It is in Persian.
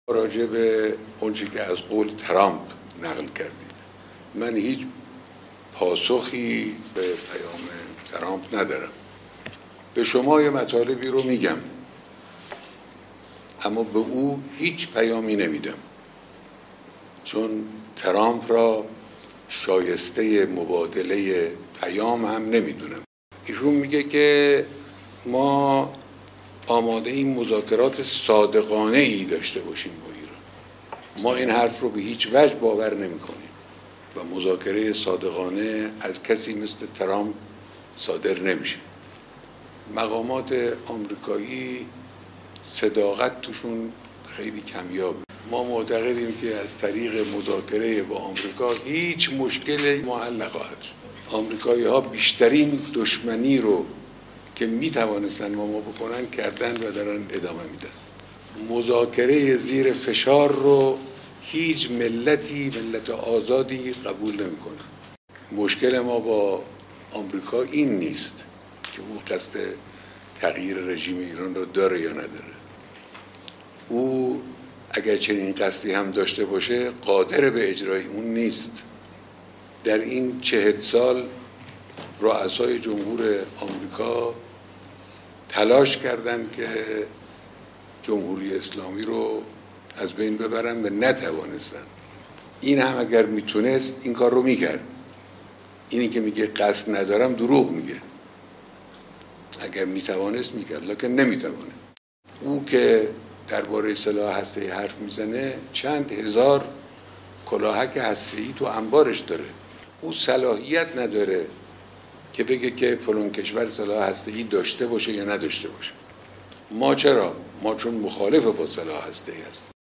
راجع به اونچه که از قول ترامپ نقل کردید، من هیچ پاسخی به پیام ترامپ ندارم. به شما یه مطالبی رو میگم، اما به او هیچ پیامی نمیدم، چون ترامپ را شایسته مبادله پیام هم نمیدونم. ایشون میگه که ما آماده این مذاکرات صادقانه ای داشته باشیم با ایران. ما این حرف رو به هیچ وجه باور نمی کنیم و مذاکره صادقانه از کسی مثل ترامپ صادر نمیشه. مقامات آمریکایی صداقت توشون خیلی کمیابه. ما معتقدیم که از طریق مذاکره با آمریکا هیچ مشکلی حل نخواهد شد. آمریکایی ها بیشترین دشمنی رو که می توانستن با ما بکنن کردن و دارن ادامه میدن. مذاکره زیر فشار رو هیچ ملت آزادی قبول نمیکنه. مشکل ما با آمریکا این نیست که او قصد تغییر رژیم ایران رو داره یا نداره. او اگر چنین قصدی هم داشته باشه قادر به اجرای اون نیست. در این 40 سال رؤسای جمهور آمریکا تلاش کردند که جمهوری اسلامی رو از بین ببرن و نتوانستن. این هم اگر میتونست این کار رو میکرد. اینی که میگه قصد ندارم دروغ میگه. اگر میتوانست میکرد، لکن نمیتوانه. او که درباره سلاح هسته‌ای حرف میزنه چند هزار کلاهک هسته‌ای تو انبارش داره. او صلاحیت نداره که بگه که فلان کشور سلاح هسته‌ای داشته باشه یا نداشته باشه. ما چرا؟ ما چون مخالف با سلاح هسته‌ای هستیم.